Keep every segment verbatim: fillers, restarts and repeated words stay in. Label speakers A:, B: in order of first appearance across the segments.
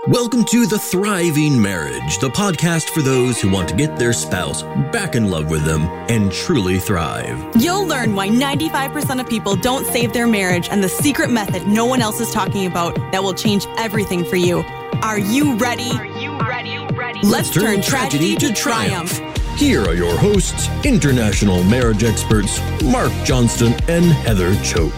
A: Welcome to The Thriving Marriage, the podcast for those who want to get their spouse back in love with them and truly thrive.
B: You'll learn why ninety-five percent of people don't save their marriage and the secret method no one else is talking about that will change everything for you. Are you ready? Are you ready? ready? Let's, Let's turn, turn tragedy, tragedy to triumph. triumph.
A: Here are your hosts, international marriage experts Mark Johnston and Heather Choate.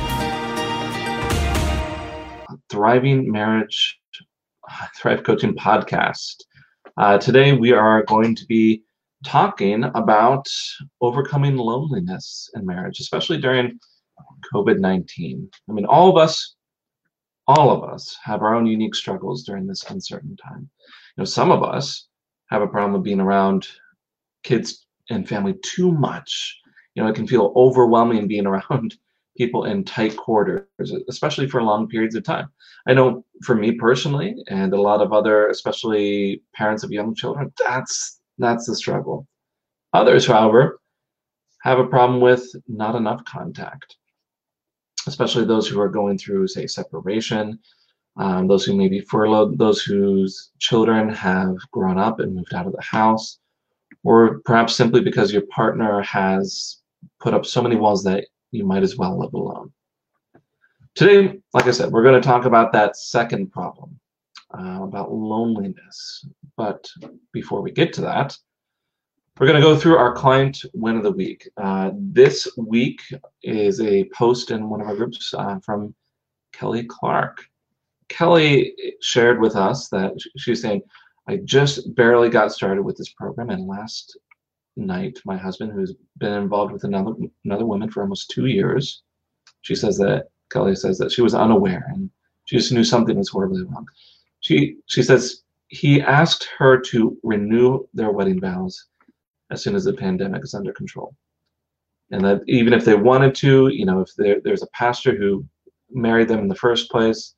C: Thriving Marriage Thrive Coaching Podcast. Uh, today we are going to be talking about overcoming loneliness in marriage, especially during COVID nineteen. I mean, all of us, all of us have our own unique struggles during this uncertain time. You know, some of us have a problem with being around kids and family too much. You know, it can feel overwhelming being around people in tight quarters, especially for long periods of time. I know for me personally, and a lot of other, especially parents of young children, that's that's the struggle. Others, however, have a problem with not enough contact, especially those who are going through, say, separation, um, those who may be furloughed, those whose children have grown up and moved out of the house, or perhaps simply because your partner has put up so many walls that you might as well live alone. Today, like I said, we're going to talk about that second problem, uh, about loneliness. But before we get to that, we're going to go through our client win of the week. Uh, this week is a post in one of our groups uh, from Kelly Clark. Kelly shared with us that she's saying, I just barely got started with this program, and last night, my husband, who's been involved with another another woman for almost two years, she says that Kelly says that she was unaware and she just knew something was horribly wrong. She she says he asked her to renew their wedding vows as soon as the pandemic is under control, and that even if they wanted to, you know, if there, there's a pastor who married them in the first place,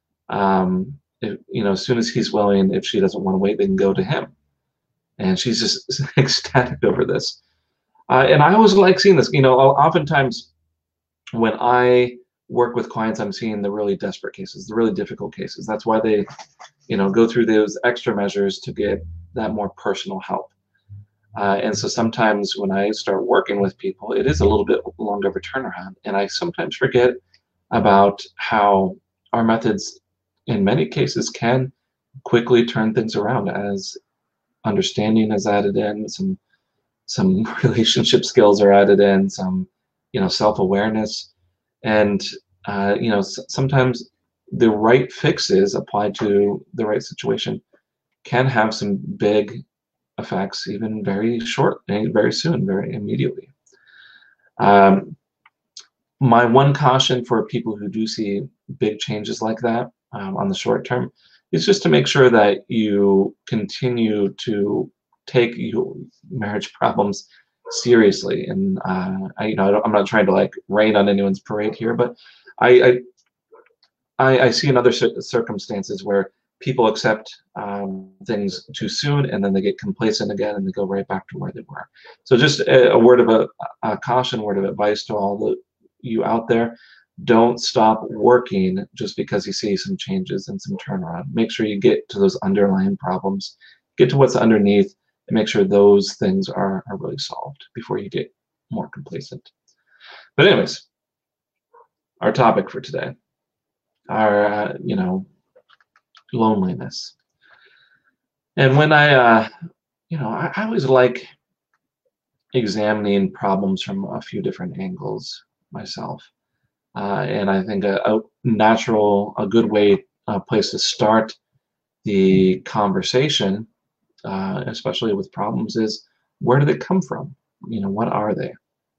C: um, if, you know, as soon as he's willing, if she doesn't want to wait, they can go to him. And she's just ecstatic over this. Uh, and I always like seeing this. You know, oftentimes when I work with clients, I'm seeing the really desperate cases, the really difficult cases. That's why they, you know, go through those extra measures to get that more personal help. Uh, and so sometimes when I start working with people, it is a little bit longer of a turnaround. And I sometimes forget about how our methods, in many cases, can quickly turn things around as understanding is added in, some some relationship skills are added in, some you know self-awareness, and uh, you know s- sometimes the right fixes applied to the right situation can have some big effects, even very short, very soon, very immediately. Um, my one caution for people who do see big changes like that um, on the short term is just to make sure that you continue to take your marriage problems seriously. And uh, I, you know, I don't, I'm not trying to like rain on anyone's parade here, but I, I, I, I see in other cir- circumstances where people accept um, things too soon, and then they get complacent again, and they go right back to where they were. So just a, a word of a, a caution, word of advice to all the you out there. Don't stop working just because you see some changes and some turnaround. Make sure you get to those underlying problems, get to what's underneath, and make sure those things are, are really solved before you get more complacent. But anyways, our topic for today, our, uh, you know, loneliness. And when I, uh, you know, I, I always like examining problems from a few different angles myself. Uh, and I think a, a natural, a good way, a place to start the conversation, uh, especially with problems, is where do they come from? You know, what are they?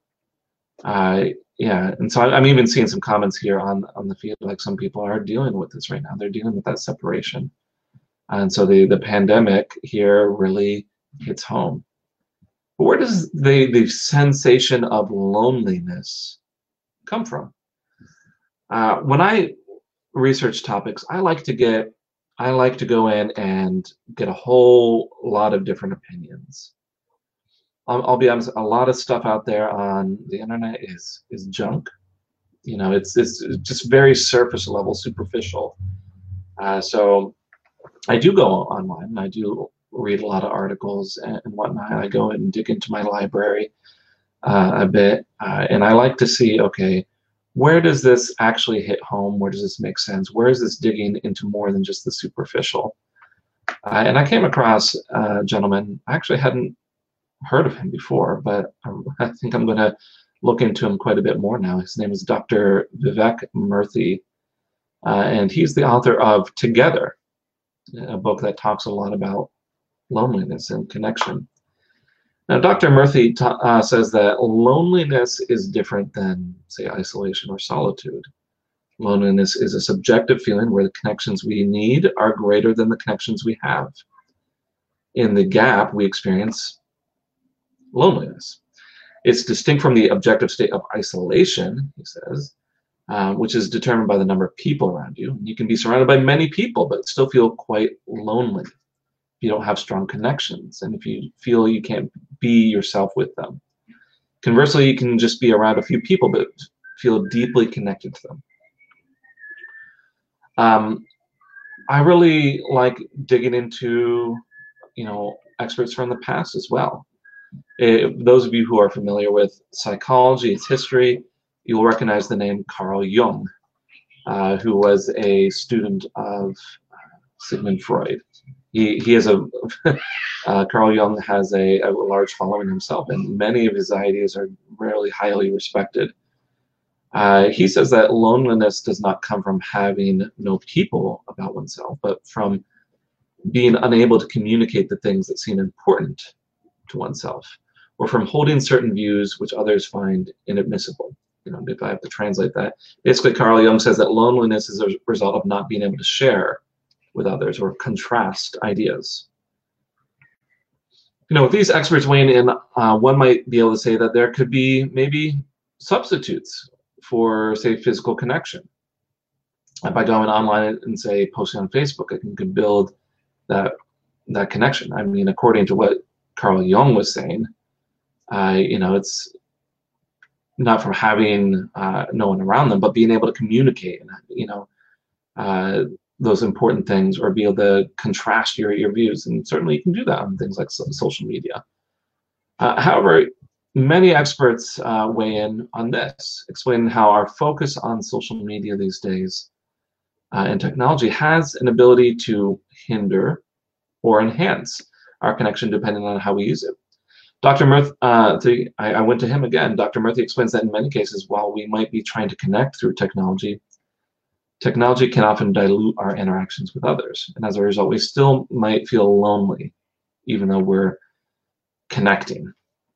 C: Uh, yeah, and so I, I'm even seeing some comments here on on the feed, like some people are dealing with this right now. They're dealing with that separation, and so the the pandemic here really hits home. But where does the the sensation of loneliness come from? Uh, when I research topics, I like to get, I like to go in and get a whole lot of different opinions. I'll, I'll be honest, a lot of stuff out there on the internet is is junk. You know, it's it's just very surface level, superficial. Uh, so I do go online and I do read a lot of articles and, and whatnot. I go and dig into my library uh, a bit, uh, and I like to see, okay, where does this actually hit home? Where does this make sense? Where is this digging into more than just the superficial? Uh, and I came across a gentleman, I actually hadn't heard of him before, but um, I think I'm going to look into him quite a bit more now. His name is Doctor Vivek Murthy, uh, and he's the author of Together, a book that talks a lot about loneliness and connection. Now, Doctor Murthy uh, says that loneliness is different than, say, isolation or solitude. Loneliness is a subjective feeling where the connections we need are greater than the connections we have. In the gap, we experience loneliness. It's distinct from the objective state of isolation, he says, uh, which is determined by the number of people around you. You can be surrounded by many people, but still feel quite lonely if you don't have strong connections and if you feel you can't be yourself with them. Conversely, you can just be around a few people, but feel deeply connected to them. Um, I really like digging into, you know, experts from the past as well. It, those of you who are familiar with psychology, its history, you'll recognize the name Carl Jung, uh, who was a student of Sigmund Freud. He, he has a, uh, Carl Jung has a, a large following himself, and many of his ideas are really highly respected. Uh, he says that loneliness does not come from having no people about oneself, but from being unable to communicate the things that seem important to oneself, or from holding certain views which others find inadmissible. You know, if I have to translate that, basically Carl Jung says that loneliness is a result of not being able to share with others or contrast ideas. You know, with these experts weighing in, uh, one might be able to say that there could be maybe substitutes for, say, physical connection. By going online and, say, posting on Facebook, I can, can build that that connection. I mean, according to what Carl Jung was saying, uh, you know, it's not from having uh, no one around them, but being able to communicate, and you know, uh, those important things, or be able to contrast your your views. And certainly, you can do that on things like so, social media. Uh, however, many experts uh, weigh in on this, explaining how our focus on social media these days uh, and technology has an ability to hinder or enhance our connection depending on how we use it. Doctor Murthy, uh, I, I went to him again. Doctor Murthy explains that in many cases, while we might be trying to connect through technology, technology can often dilute our interactions with others. And as a result, we still might feel lonely, even though we're connecting.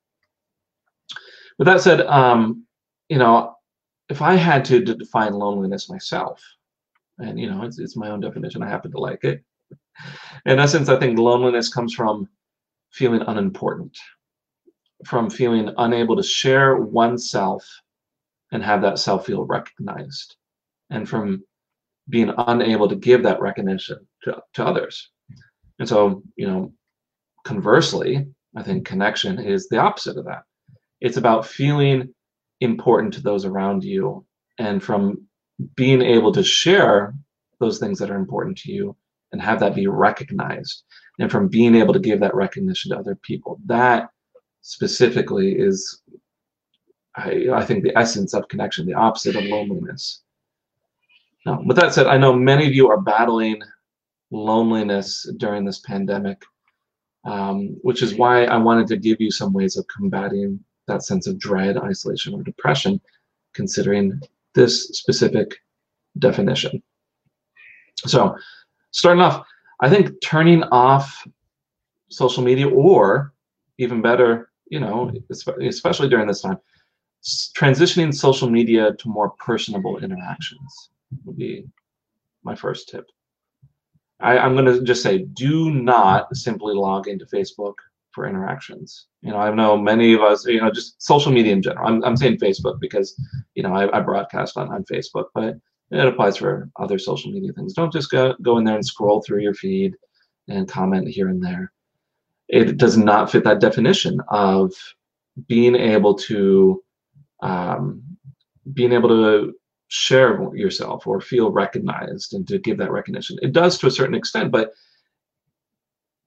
C: With that said, um, you know, if I had to define loneliness myself, and you know, it's, it's my own definition, I happen to like it. In essence, I think loneliness comes from feeling unimportant, from feeling unable to share oneself and have that self feel recognized, and from being unable to give that recognition to, to others. And so, you know, conversely, I think connection is the opposite of that. It's about feeling important to those around you, and from being able to share those things that are important to you and have that be recognized, and from being able to give that recognition to other people. That specifically is, I, I think, the essence of connection, the opposite of loneliness. Now, with that said, I know many of you are battling loneliness during this pandemic, um, which is why I wanted to give you some ways of combating that sense of dread, isolation, or depression, considering this specific definition. So, starting off, I think turning off social media, or even better, you know, especially during this time, transitioning social media to more personable interactions would be my first tip. I, I'm going to just say, do not simply log into Facebook for interactions. You know, I know many of us, you know, just social media in general. I'm, I'm saying Facebook because, you know, I, I broadcast on, on Facebook, but it applies for other social media things. Don't just go, go in there and scroll through your feed and comment here and there. It does not fit that definition of being able to um, being able to share yourself or feel recognized and to give that recognition. It does to a certain extent, but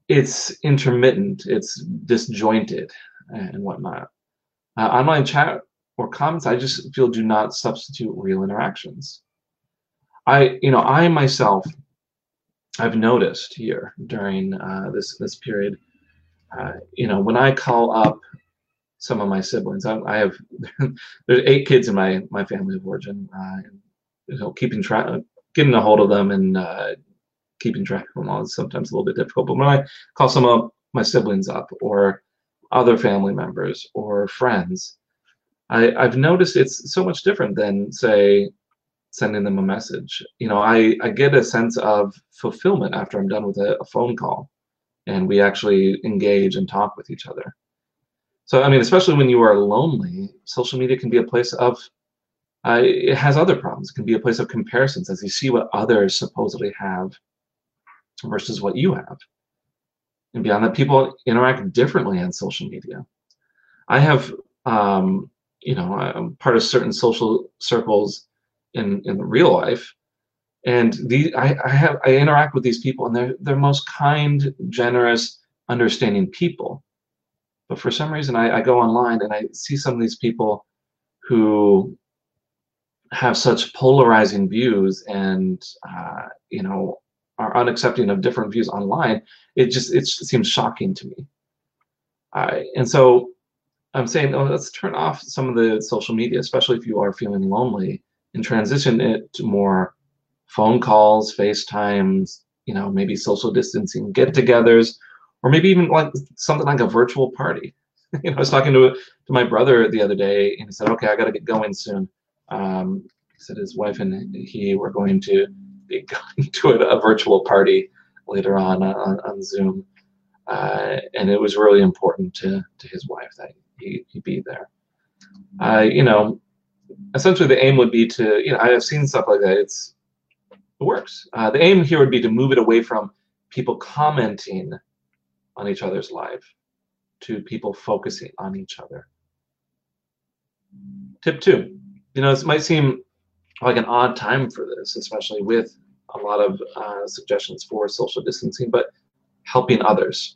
C: it's intermittent, it's disjointed, and whatnot. Uh, online chat or comments, I just feel, do not substitute real interactions. I, you know, I myself, I've noticed here during uh, this this period, uh, you know, when I call up some of my siblings, I, I have there's eight kids in my my family of origin, uh, and, you know, keeping track, getting a hold of them, and uh, keeping track of them all is sometimes a little bit difficult. But when I call some of my siblings up, or other family members, or friends, I, I've noticed it's so much different than, say, sending them a message. You know, I, I get a sense of fulfillment after I'm done with a, a phone call and we actually engage and talk with each other. So, I mean, especially when you are lonely, social media can be a place of, uh, it has other problems. It can be a place of comparisons as you see what others supposedly have versus what you have. And beyond that, people interact differently on social media. I have, um, you know, I'm part of certain social circles in in real life, and the I, I have I interact with these people, and they're they're most kind, generous, understanding people. But for some reason, I, I go online and I see some of these people who have such polarizing views, and uh, you know, are unaccepting of different views online. It just it seems shocking to me. Uh, and so I'm saying, oh, let's turn off some of the social media, especially if you are feeling lonely, and transition it to more phone calls, FaceTimes, you know, maybe social distancing get-togethers, or maybe even like something like a virtual party. You know, I was talking to to my brother the other day, and he said, "Okay, I got to get going soon." Um, he said his wife and he were going to be going to a, a virtual party later on on, on Zoom, uh, and it was really important to to his wife that he, he be there. Uh, you know, essentially the aim would be to, you know, I have seen stuff like that. It's it works. Uh, the aim here would be to move it away from people commenting on each other's life to people focusing on each other. Tip two, you know, this might seem like an odd time for this, especially with a lot of uh, suggestions for social distancing, but helping others.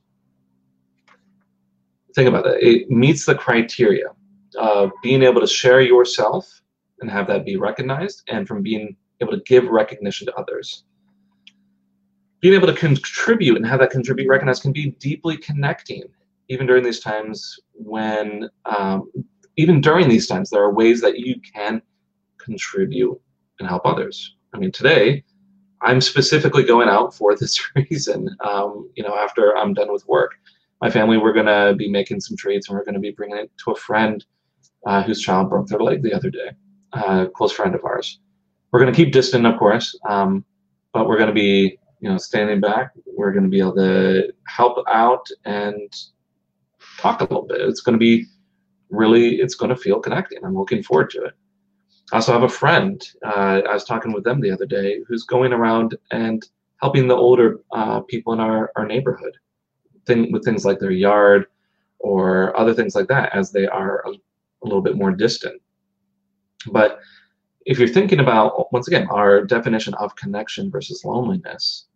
C: Think about that. It meets the criteria of being able to share yourself and have that be recognized, and from being able to give recognition to others. Being able to contribute and have that contribute recognized can be deeply connecting, even during these times when, um, even during these times, there are ways that you can contribute and help others. I mean, today, I'm specifically going out for this reason. Um, you know, after I'm done with work, my family, we're going to be making some treats, and we're going to be bringing it to a friend uh, whose child broke their leg the other day, uh, a close friend of ours. We're going to keep distant, of course, um, but we're going to be, you know, standing back. We're going to be able to help out and talk a little bit. It's going to be really, it's going to feel connecting. I'm looking forward to it. I also have a friend, uh, I was talking with them the other day, who's going around and helping the older uh, people in our, our neighborhood thing, with things like their yard or other things like that, as they are a, a little bit more distant. But if you're thinking about, once again, our definition of connection versus loneliness,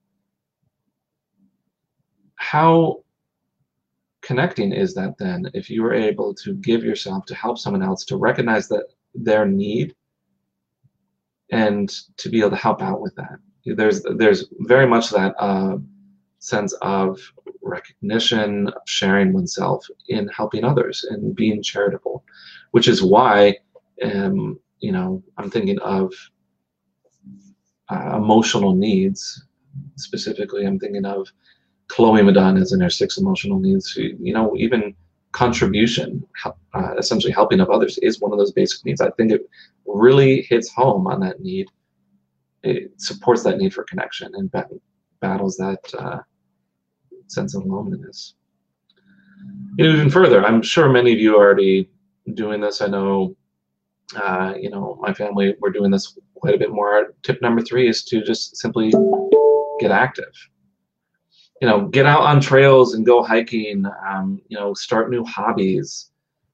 C: how connecting is that then if you are able to give yourself to help someone else, to recognize that their need and to be able to help out with that? There's there's very much that uh, sense of recognition, of sharing oneself in helping others and being charitable, which is why um, you know, I'm thinking of uh, emotional needs. Specifically, I'm thinking of Chloe Madonna's in her six emotional needs. You know, even contribution, uh, essentially helping of others, is one of those basic needs. I think it really hits home on that need. It supports that need for connection and bat battles that uh, sense of loneliness. Even further, I'm sure many of you are already doing this. I know, uh, you know, my family, we're doing this quite a bit more. Tip number three is to just simply get active. You know, get out on trails and go hiking. Um, you know, start new hobbies.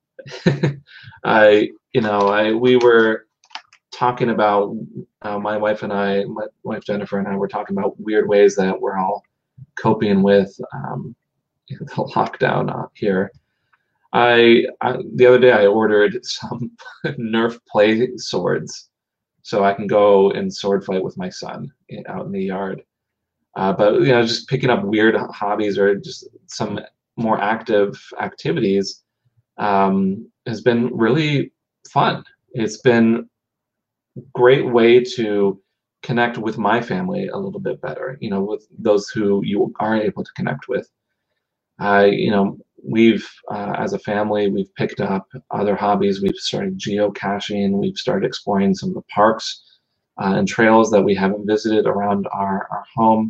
C: I, you know, I we were talking about uh, my wife and I, my wife Jennifer and I were talking about weird ways that we're all coping with um, the lockdown here. I, I the other day I ordered some Nerf play swords so I can go and sword fight with my son in, out in the yard. Uh, but you know, just picking up weird hobbies or just some more active activities um, has been really fun. It's been a great way to connect with my family a little bit better, you know, with those who you are able to connect with. I, you know, we've, uh, as a family, we've picked up other hobbies. We've started geocaching. We've started exploring some of the parks uh, and trails that we haven't visited around our, our home.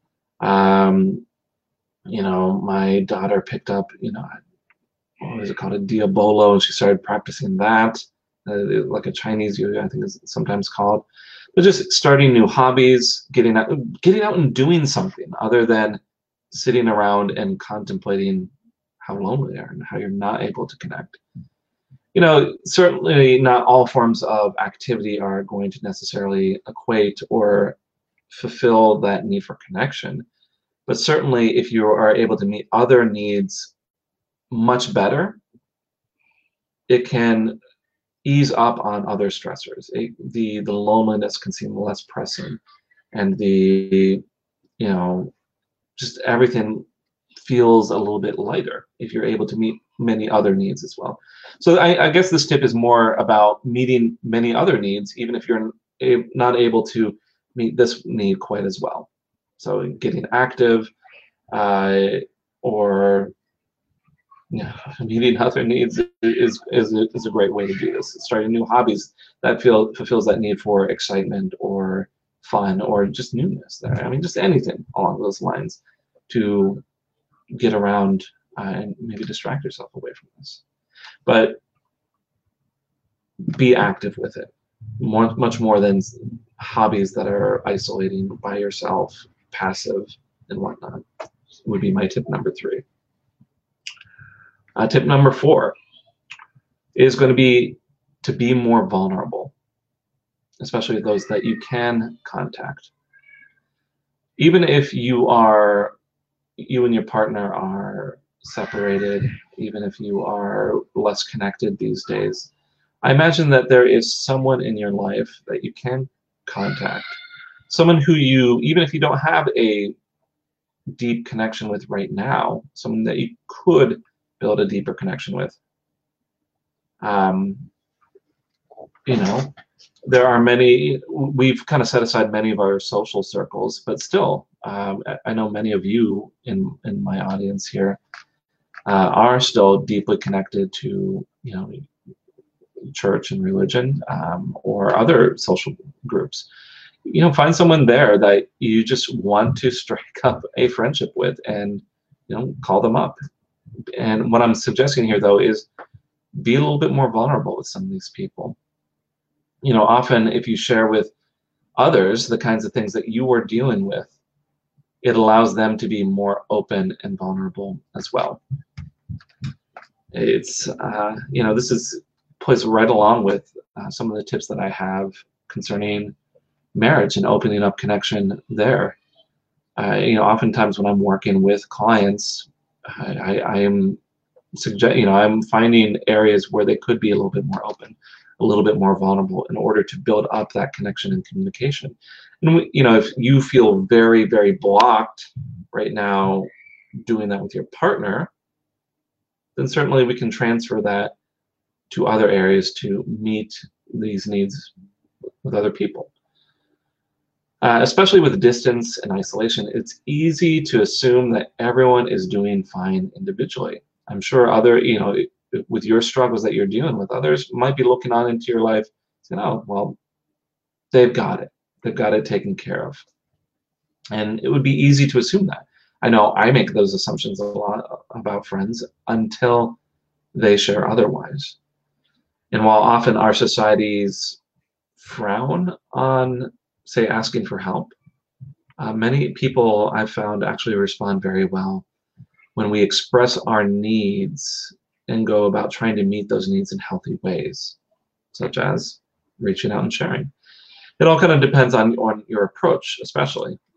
C: Um, you know, my daughter picked up, you know, what is it called, a Diabolo, and she started practicing that, uh, like a Chinese yoga, I think is sometimes called. But just starting new hobbies, getting out, getting out and doing something other than sitting around and contemplating how lonely they are and how you're not able to connect. You know, certainly not all forms of activity are going to necessarily equate or fulfill that need for connection. But certainly if you are able to meet other needs much better, it can ease up on other stressors. It, the, the loneliness can seem less pressing, and the, you know, just everything feels a little bit lighter if you're able to meet many other needs as well. So I, I guess this tip is more about meeting many other needs, even if you're not able to meet this need quite as well. So getting active uh, or you know, meeting other needs is, is, a, is a great way to do this. Starting new hobbies that feel fulfills that need for excitement or fun or just newness there. I mean, just anything along those lines to get around uh, and maybe distract yourself away from this. But be active with it, more, much more than hobbies that are isolating by yourself, passive and whatnot, would be my tip number three. Uh, tip number four is going to be to be more vulnerable, especially those that you can contact. Even if you are, you and your partner are separated, even if you are less connected these days, I imagine that there is someone in your life that you can contact. Someone who you, even if you don't have a deep connection with right now, someone that you could build a deeper connection with. Um, you know, there are many, we've kind of set aside many of our social circles, but still, um, I know many of you in, in my audience here uh, are still deeply connected to, you know, church and religion um, or other social groups. You know, find someone there that you just want to strike up a friendship with and, you know, call them up. And what I'm suggesting here, though, is be a little bit more vulnerable with some of these people. You know, often if you share with others the kinds of things that you are dealing with, it allows them to be more open and vulnerable as well. It's, uh, you know, this is plays right along with uh, some of the tips that I have concerning marriage and opening up connection there. Uh, you know, oftentimes when I'm working with clients, I, I, I am suggest, you know, I'm finding areas where they could be a little bit more open, a little bit more vulnerable in order to build up that connection and communication. And we, you know, if you feel very, very blocked right now doing that with your partner, then certainly we can transfer that to other areas to meet these needs with other people. Uh, especially with distance and isolation, it's easy to assume that everyone is doing fine individually. I'm sure other, you know, with your struggles that you're dealing with, others might be looking on into your life saying, oh, well, they've got it. They've got it taken care of. And it would be easy to assume that. I know I make those assumptions a lot about friends until they share otherwise. And while often our societies frown on, say, asking for help, uh, many people I've found actually respond very well when we express our needs and go about trying to meet those needs in healthy ways, such as reaching out and sharing. It all kind of depends on, on your approach, especially.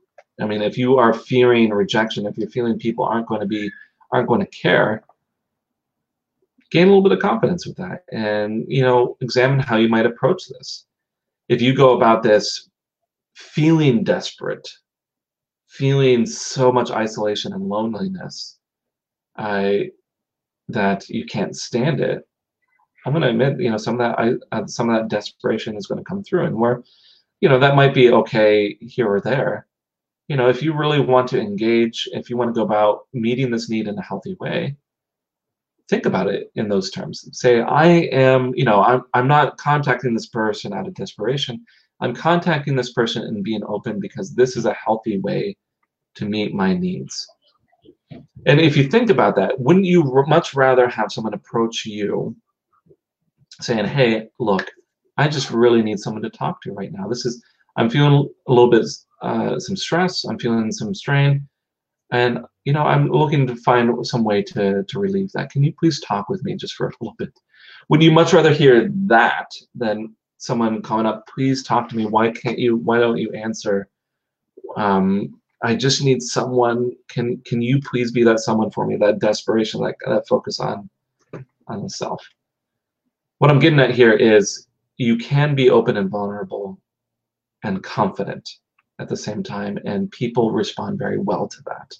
C: I mean, if you are fearing rejection, if you're feeling people aren't going to be, aren't going to care, gain a little bit of confidence with that, and you know, examine how you might approach this. If you go about this feeling desperate, feeling so much isolation and loneliness, I that you can't stand it, I'm going to admit, you know, some of that, I, uh, some of that desperation is going to come through, and where, you know, that might be okay here or there. You know, if you really want to engage, if you want to go about meeting this need in a healthy way, think about it in those terms. Say, I am, you know, I'm, I'm not contacting this person out of desperation. I'm contacting this person and being open because this is a healthy way to meet my needs. And if you think about that, wouldn't you much rather have someone approach you saying, hey, look, I just really need someone to talk to right now. This is, I'm feeling a little bit, uh, some stress. I'm feeling some strain. And, you know, I'm looking to find some way to, to relieve that. Can you please talk with me just for a little bit? Would you much rather hear that than someone calling up, please talk to me. Why can't you, why don't you answer? Um, I just need someone. Can can you please be that someone for me? That desperation, like that focus on on the self. What I'm getting at here is you can be open and vulnerable and confident at the same time, and people respond very well to that.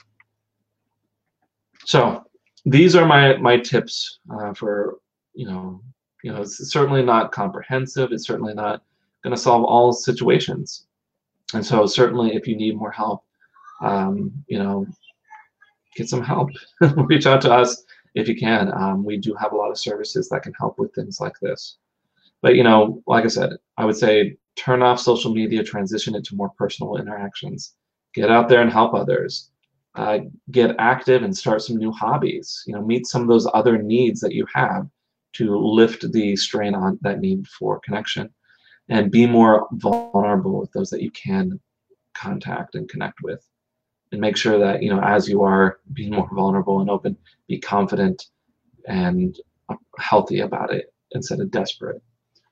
C: So these are my my tips uh, for, you know, you know, it's certainly not comprehensive. It's certainly not going to solve all situations. And so certainly if you need more help, um, you know, get some help. Reach out to us if you can. Um, we do have a lot of services that can help with things like this. But, you know, like I said, I would say turn off social media, transition it to more personal interactions. Get out there and help others. Uh, get active and start some new hobbies. You know, meet some of those other needs that you have to lift the strain on that need for connection. And be more vulnerable with those that you can contact and connect with. And make sure that, you know, as you are being more vulnerable and open, be confident and healthy about it instead of desperate.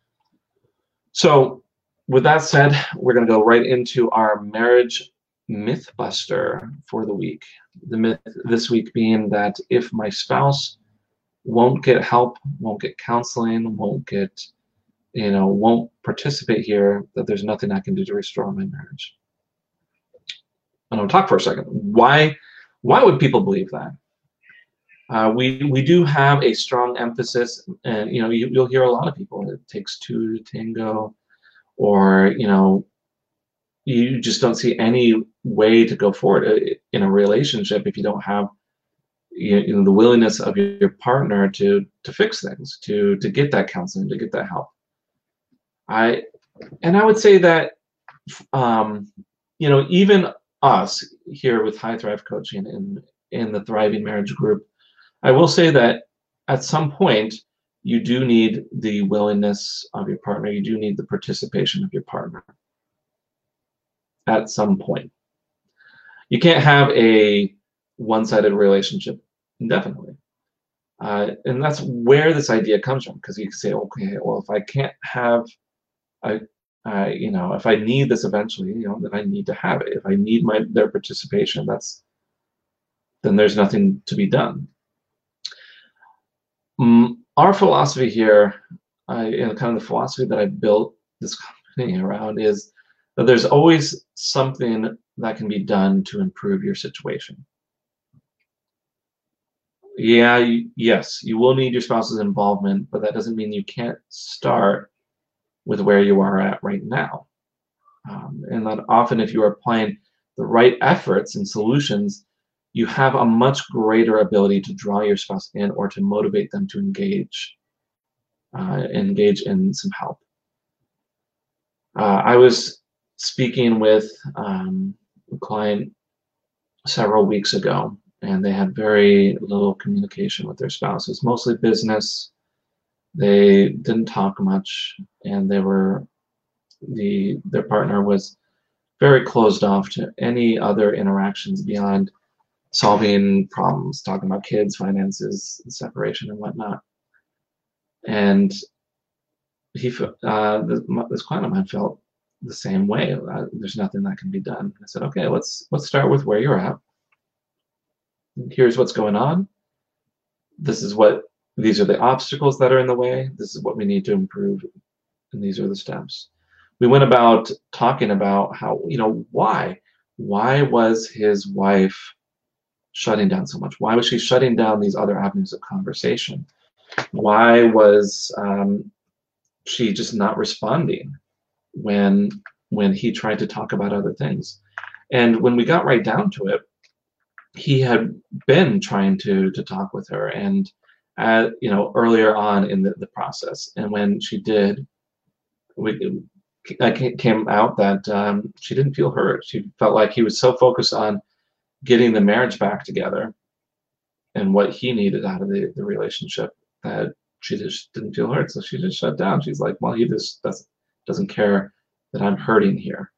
C: So with that said, we're going to go right into our marriage myth buster for the week. The myth this week being that if my spouse won't get help, won't get counseling, won't get you know, won't participate here, that there's nothing I can do to restore my marriage. And I'll talk for a second. Why, why would people believe that? Uh, we we do have a strong emphasis, and you know, you, you'll hear a lot of people. It takes two to tango, or you know, you just don't see any way to go forward in a relationship if you don't have you know the willingness of your partner to to fix things, to to get that counseling, to get that help. I, and I would say that, um, you know, even us here with High Thrive Coaching and in the Thriving Marriage Group, I will say that at some point you do need the willingness of your partner. You do need the participation of your partner. At some point, you can't have a one-sided relationship indefinitely, uh, and that's where this idea comes from. Because you can say, okay, well, if I can't have I, I, you know, if I need this eventually, you know, then I need to have it. If I need my their participation, that's then there's nothing to be done. Um, our philosophy here, I, you know, kind of the philosophy that I built this company around is that there's always something that can be done to improve your situation. Yeah, you, yes, you will need your spouse's involvement, but that doesn't mean you can't start with where you are at right now. Um, and that often if you are applying the right efforts and solutions, you have a much greater ability to draw your spouse in or to motivate them to engage, uh, engage in some help. Uh, I was speaking with um, a client several weeks ago, and they had very little communication with their spouses, mostly business. They didn't talk much, and they were the their partner was very closed off to any other interactions beyond solving problems, talking about kids, finances, separation, and whatnot. And he, uh, this, this client of mine felt the same way. Uh, there's nothing that can be done. I said, okay, let's let's start with where you're at. Here's what's going on. This is what, these are the obstacles that are in the way. This is what we need to improve. And these are the steps. We went about talking about how, you know, why? Why was his wife shutting down so much? Why was she shutting down these other avenues of conversation? Why was um, she just not responding when when he tried to talk about other things? And when we got right down to it, he had been trying to to talk with her, and uh, you know, earlier on in the, the process. And when she did, we it came out that um, she didn't feel heard. She felt like he was so focused on getting the marriage back together and what he needed out of the, the relationship that she just didn't feel heard. So she just shut down. She's like, well, he just doesn't, doesn't care that I'm hurting here.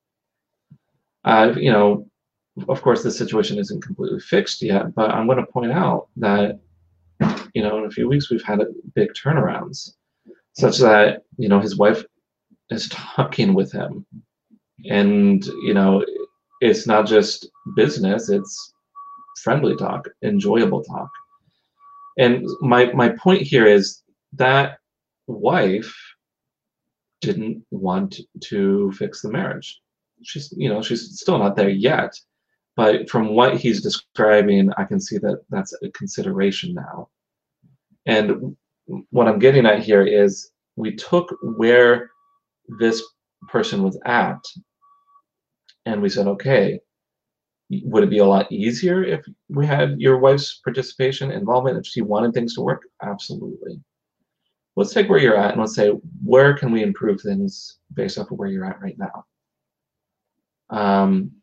C: Uh, you know, of course, the situation isn't completely fixed yet, but I'm going to point out that, you know, in a few weeks, we've had big turnarounds such that, you know, his wife is talking with him, and, you know, it's not just business, it's friendly talk, enjoyable talk. And my my point here is that wife didn't want to fix the marriage. She's, you know, she's still not there yet, but from what he's describing, I can see that that's a consideration now. And what I'm getting at here is we took where this person was at, and we said, okay, would it be a lot easier if we had your wife's participation, involvement, if she wanted things to work? Absolutely. Let's take where you're at and let's say, where can we improve things based off of where you're at right now? Um,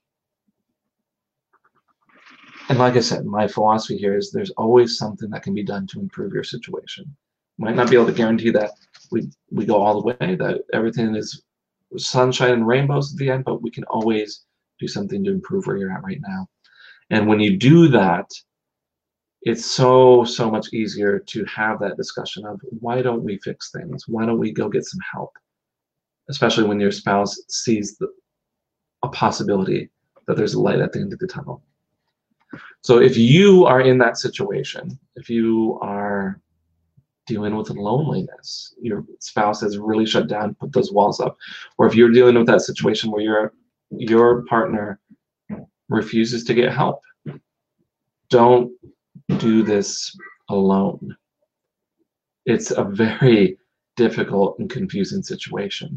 C: and like I said, my philosophy here is there's always something that can be done to improve your situation. Might not be able to guarantee that we we go all the way, that everything is sunshine and rainbows at the end, but we can always do something to improve where you're at right now. And when you do that, it's so, so much easier to have that discussion of, why don't we fix things? Why don't we go get some help? Especially when your spouse sees the, a possibility that there's a light at the end of the tunnel. So if you are in that situation, if you are dealing with loneliness, your spouse has really shut down, put those walls up, or if you're dealing with that situation where your your partner refuses to get help, don't do this alone. It's a very difficult and confusing situation.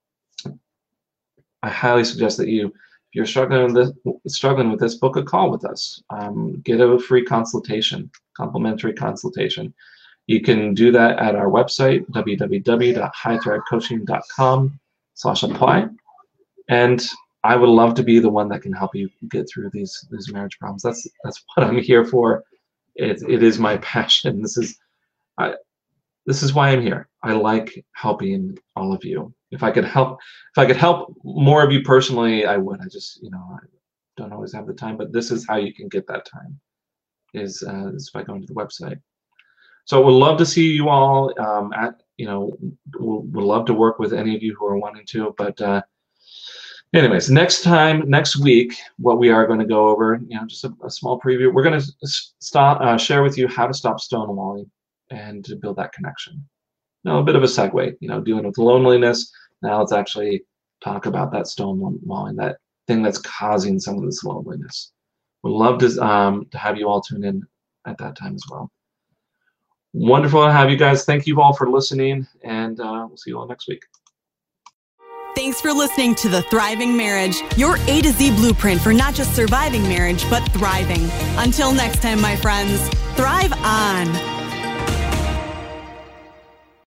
C: I highly suggest that you, if you're struggling with this, struggling with this, book a call with us. Um, get a free consultation, complimentary consultation. You can do that at our website, w w w dot high thrive coaching dot com slash apply. And I would love to be the one that can help you get through these these marriage problems. That's that's what I'm here for. It it is my passion. This is I this is why I'm here. I like helping all of you. If I could help if I could help more of you personally, I would. I just, you know, I don't always have the time, but this is how you can get that time, is uh, is by going to the website. So we'd love to see you all um, at, you know, would love to work with any of you who are wanting to. But uh, anyways, next time, next week, what we are going to go over, you know, just a, a small preview. We're going to stop, uh, share with you how to stop stonewalling and to build that connection. Now, a bit of a segue, you know, dealing with loneliness. Now let's actually talk about that stonewalling, that thing that's causing some of this loneliness. We'd love to, um, to have you all tune in at that time as well. Wonderful to have you guys. Thank you all for listening, and uh, we'll see you all next week.
B: Thanks for listening to The Thriving Marriage, your A to Z blueprint for not just surviving marriage, but thriving. Until next time, my friends, thrive on.